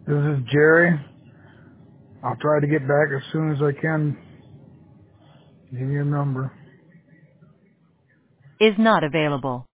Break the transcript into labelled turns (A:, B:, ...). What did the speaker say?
A: This is Jerry. I'll try to get back as soon as I can. Give you a number.
B: Is not available.